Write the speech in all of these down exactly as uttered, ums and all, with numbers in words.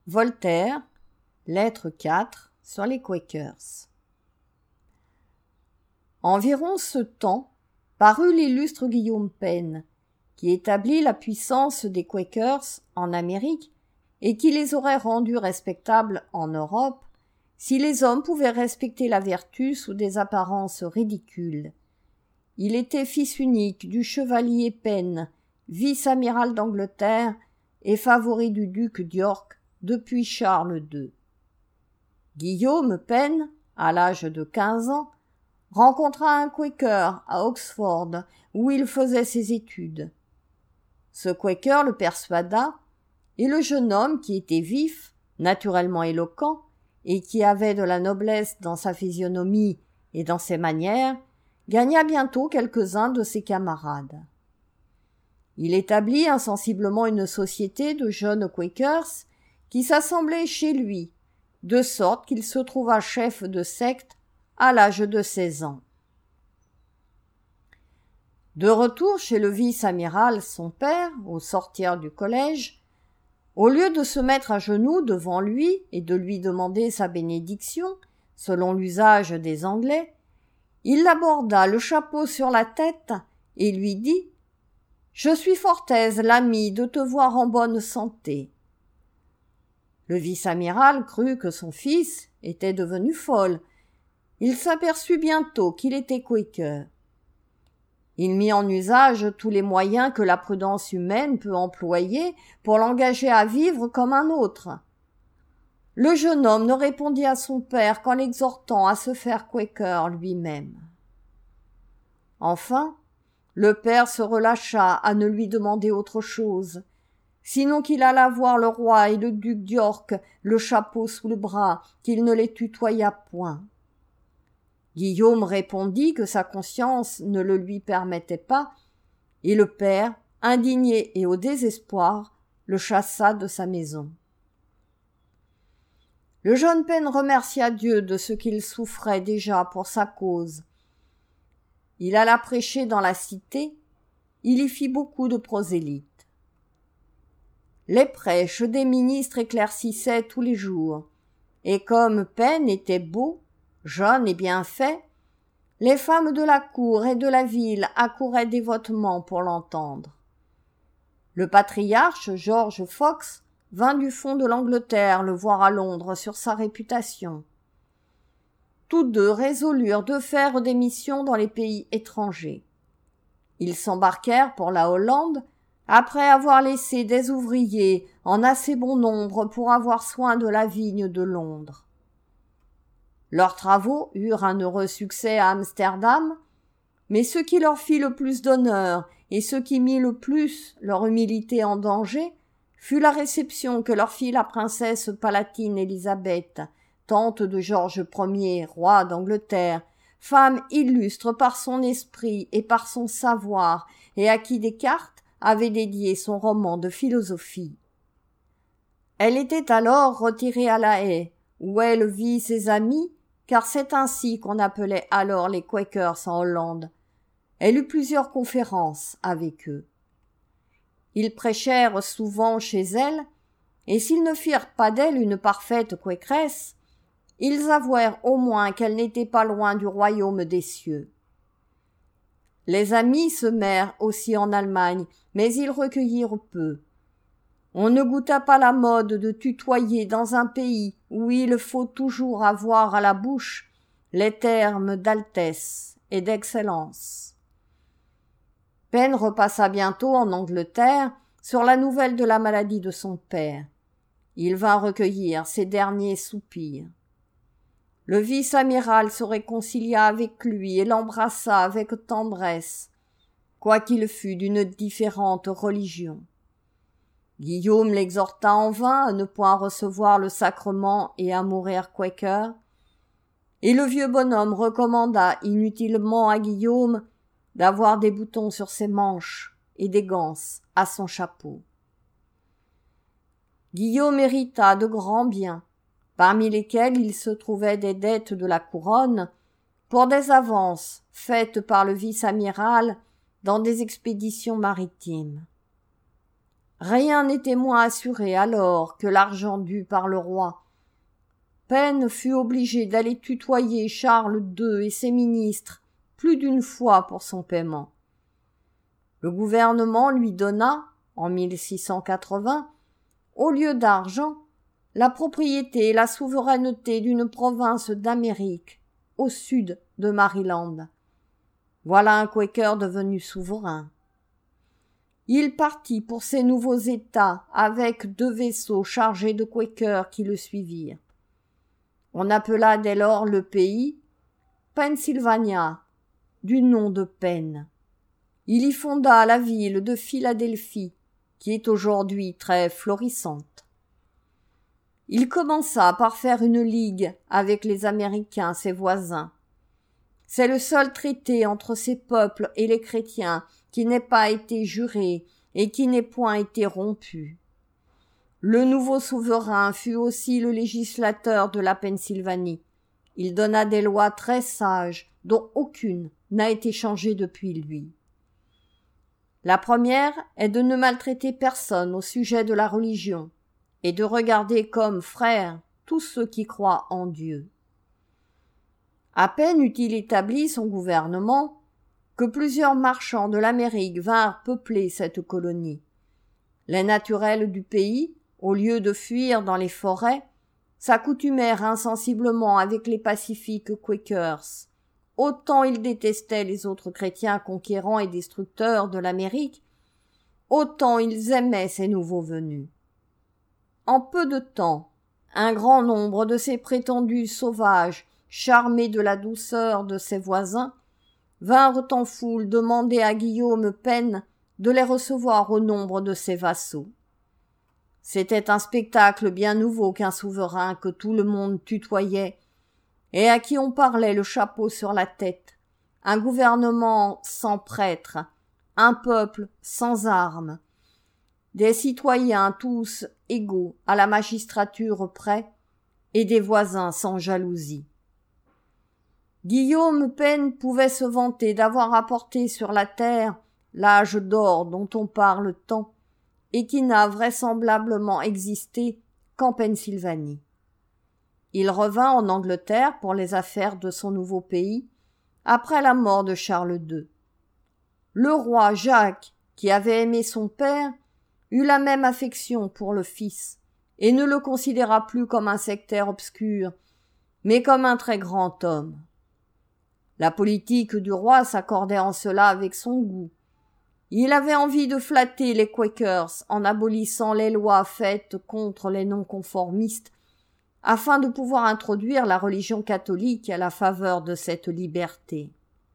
Voltaire, lettre quatre, sur les Quakers. Environ ce temps parut l'illustre Guillaume Penn, qui établit la puissance des Quakers en Amérique et qui les aurait rendus respectables en Europe, si les hommes pouvaient respecter la vertu sous des apparences ridicules. Il était fils unique du chevalier Penn, vice-amiral d'Angleterre et favori du duc d'York depuis Charles deux. Guillaume Penn, à l'âge de quinze ans, rencontra un Quaker à Oxford, où il faisait ses études. Ce Quaker le persuada, et le jeune homme, qui était vif, naturellement éloquent, et qui avait de la noblesse dans sa physionomie et dans ses manières, gagna bientôt quelques-uns de ses camarades. Il établit insensiblement une société de jeunes Quakers qui s'assemblaient chez lui, de sorte qu'il se trouva chef de secte à l'âge de seize ans. De retour chez le vice-amiral son père, au sortir du collège, au lieu de se mettre à genoux devant lui et de lui demander sa bénédiction, selon l'usage des Anglais, il l'aborda le chapeau sur la tête et lui dit « Je suis fort aise, l'ami, de te voir en bonne santé. » Le vice-amiral crut que son fils était devenu folle. Il s'aperçut bientôt qu'il était Quaker. Il mit en usage tous les moyens que la prudence humaine peut employer pour l'engager à vivre comme un autre. Le jeune homme ne répondit à son père qu'en l'exhortant à se faire Quaker lui-même. Enfin, le père se relâcha à ne lui demander autre chose, sinon qu'il alla voir le roi et le duc d'York, le chapeau sous le bras, qu'il ne les tutoya point. Guillaume répondit que sa conscience ne le lui permettait pas, et le père, indigné et au désespoir, le chassa de sa maison. Le jeune Penn remercia Dieu de ce qu'il souffrait déjà pour sa cause. Il alla prêcher dans la cité, il y fit beaucoup de prosélytes. Les prêches des ministres éclaircissaient tous les jours, et comme Penn était beau, jeune et bien fait, les femmes de la cour et de la ville accouraient dévotement pour l'entendre. Le patriarche George Fox vint du fond de l'Angleterre le voir à Londres sur sa réputation. Tous deux résolurent de faire des missions dans les pays étrangers. Ils s'embarquèrent pour la Hollande, après avoir laissé des ouvriers en assez bon nombre pour avoir soin de la vigne de Londres. Leurs travaux eurent un heureux succès à Amsterdam, mais ce qui leur fit le plus d'honneur et ce qui mit le plus leur humilité en danger fut la réception que leur fit la princesse palatine Élisabeth, tante de Georges Ier, roi d'Angleterre, femme illustre par son esprit et par son savoir, et à qui Descartes avait dédié son roman de philosophie. Elle était alors retirée à La Haye, où elle vit ses amis, car c'est ainsi qu'on appelait alors les Quakers en Hollande. Elle eut plusieurs conférences avec eux. Ils prêchèrent souvent chez elle, et s'ils ne firent pas d'elle une parfaite Quakeresse, ils avouèrent au moins qu'elle n'était pas loin du royaume des cieux. Les amis semèrent aussi en Allemagne, mais ils recueillirent peu. On ne goûta pas la mode de tutoyer dans un pays où il faut toujours avoir à la bouche les termes d'altesse et d'excellence. Penn repassa bientôt en Angleterre sur la nouvelle de la maladie de son père. Il vint recueillir ses derniers soupirs. Le vice-amiral se réconcilia avec lui et l'embrassa avec tendresse, quoiqu'il fût d'une différente religion. Guillaume l'exhorta en vain à ne point recevoir le sacrement et à mourir Quaker, et le vieux bonhomme recommanda inutilement à Guillaume d'avoir des boutons sur ses manches et des ganses à son chapeau. Guillaume hérita de grands biens, parmi lesquels il se trouvait des dettes de la couronne pour des avances faites par le vice-amiral dans des expéditions maritimes. Rien n'était moins assuré alors que l'argent dû par le roi. Penn fut obligé d'aller tutoyer Charles deux et ses ministres plus d'une fois pour son paiement. Le gouvernement lui donna, en mille six cent quatre-vingts, au lieu d'argent, la propriété et la souveraineté d'une province d'Amérique, au sud de Maryland. Voilà un Quaker devenu souverain. Il partit pour ces nouveaux États avec deux vaisseaux chargés de Quakers qui le suivirent. On appela dès lors le pays Pennsylvania, du nom de Penn. Il y fonda la ville de Philadelphie, qui est aujourd'hui très florissante. Il commença par faire une ligue avec les Américains, ses voisins. C'est le seul traité entre ces peuples et les chrétiens qui n'ait pas été juré et qui n'ait point été rompu. Le nouveau souverain fut aussi le législateur de la Pennsylvanie. Il donna des lois très sages, dont aucune n'a été changée depuis lui. La première est de ne maltraiter personne au sujet de la religion et de regarder comme frères tous ceux qui croient en Dieu. À peine eut-il établi son gouvernement que plusieurs marchands de l'Amérique vinrent peupler cette colonie. Les naturels du pays, au lieu de fuir dans les forêts, s'accoutumèrent insensiblement avec les pacifiques Quakers. Autant ils détestaient les autres chrétiens conquérants et destructeurs de l'Amérique, autant ils aimaient ces nouveaux venus. En peu de temps, un grand nombre de ces prétendus sauvages, charmés de la douceur de ses voisins, vinrent en foule demander à Guillaume Penn de les recevoir au nombre de ses vassaux. C'était un spectacle bien nouveau qu'un souverain que tout le monde tutoyait et à qui on parlait le chapeau sur la tête, un gouvernement sans prêtres, un peuple sans armes, des citoyens tous égaux à la magistrature près et des voisins sans jalousie. Guillaume Penn pouvait se vanter d'avoir apporté sur la terre l'âge d'or dont on parle tant et qui n'a vraisemblablement existé qu'en Pennsylvanie. Il revint en Angleterre pour les affaires de son nouveau pays après la mort de Charles deux. Le roi Jacques, qui avait aimé son père, eut la même affection pour le fils et ne le considéra plus comme un sectaire obscur, mais comme un très grand homme. La politique du roi s'accordait en cela avec son goût. Il avait envie de flatter les Quakers en abolissant les lois faites contre les non-conformistes afin de pouvoir introduire la religion catholique à la faveur de cette liberté.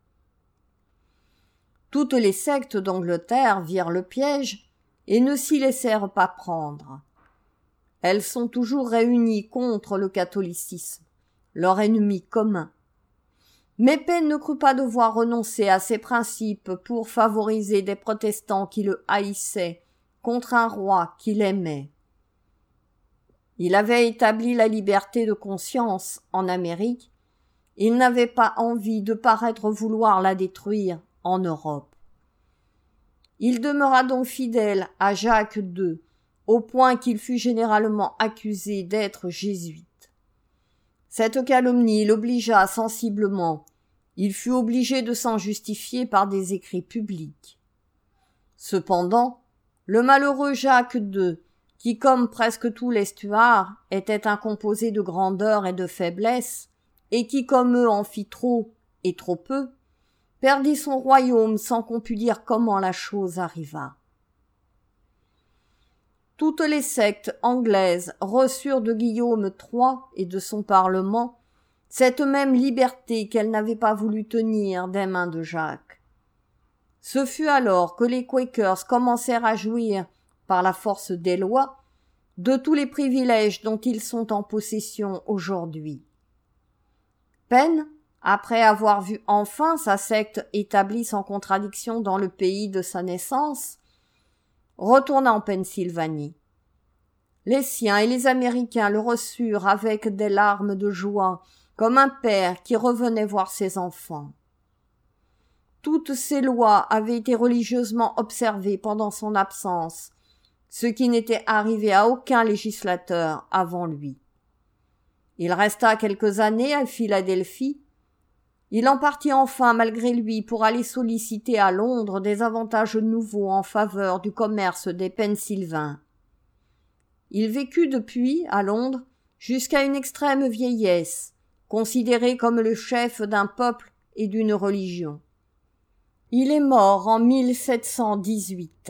Toutes les sectes d'Angleterre virent le piège et ne s'y laissèrent pas prendre. Elles sont toujours réunies contre le catholicisme, leur ennemi commun. Mais Penn ne crut pas devoir renoncer à ses principes pour favoriser des protestants qui le haïssaient contre un roi qu'il aimait. Il avait établi la liberté de conscience en Amérique. Il n'avait pas envie de paraître vouloir la détruire en Europe. Il demeura donc fidèle à Jacques deux, au point qu'il fut généralement accusé d'être jésuite. Cette calomnie l'obligea sensiblement. Il fut obligé de s'en justifier par des écrits publics. Cependant, le malheureux Jacques deux, qui, comme presque tout l'estuaire, était un composé de grandeur et de faiblesse, et qui, comme eux, en fit trop et trop peu, perdit son royaume sans qu'on pût dire comment la chose arriva. Toutes les sectes anglaises reçurent de Guillaume trois et de son parlement cette même liberté qu'elles n'avaient pas voulu tenir des mains de Jacques. Ce fut alors que les Quakers commencèrent à jouir, par la force des lois, de tous les privilèges dont ils sont en possession aujourd'hui. Penn, après avoir vu enfin sa secte établie sans contradiction dans le pays de sa naissance, retourna en Pennsylvanie. Les siens et les Américains le reçurent avec des larmes de joie, comme un père qui revenait voir ses enfants. Toutes ces lois avaient été religieusement observées pendant son absence, ce qui n'était arrivé à aucun législateur avant lui. Il resta quelques années à Philadelphie. Il en partit enfin malgré lui pour aller solliciter à Londres des avantages nouveaux en faveur du commerce des Pennsylvains. Il vécut depuis, à Londres, jusqu'à une extrême vieillesse, considéré comme le chef d'un peuple et d'une religion. Il est mort en mille sept cent dix-huit.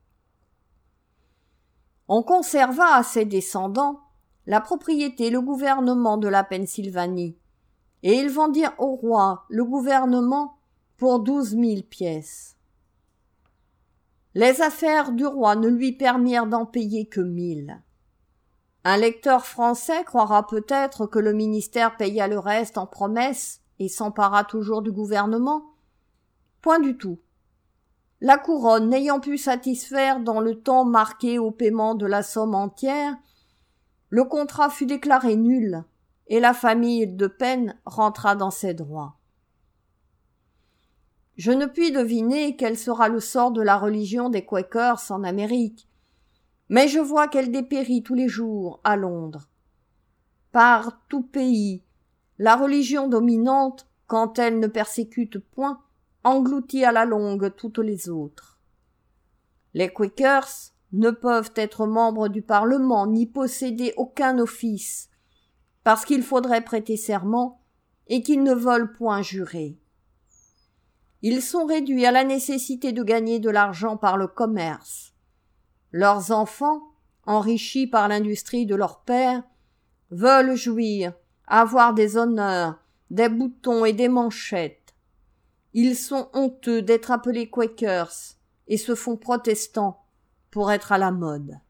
On conserva à ses descendants la propriété et le gouvernement de la Pennsylvanie, et ils vendirent au roi le gouvernement pour douze mille pièces. Les affaires du roi ne lui permirent d'en payer que mille. Un lecteur français croira peut-être que le ministère paya le reste en promesses et s'empara toujours du gouvernement. Point du tout. La couronne n'ayant pu satisfaire dans le temps marqué au paiement de la somme entière, le contrat fut déclaré nul et la famille de Penn rentra dans ses droits. Je ne puis deviner quel sera le sort de la religion des Quakers en Amérique, mais je vois qu'elle dépérit tous les jours à Londres. Par tout pays, la religion dominante, quand elle ne persécute point, engloutit à la longue toutes les autres. Les Quakers ne peuvent être membres du Parlement ni posséder aucun office, parce qu'il faudrait prêter serment et qu'ils ne veulent point jurer. Ils sont réduits à la nécessité de gagner de l'argent par le commerce. Leurs enfants, enrichis par l'industrie de leur père, veulent jouir, avoir des honneurs, des boutons et des manchettes. Ils sont honteux d'être appelés Quakers et se font protestants pour être à la mode.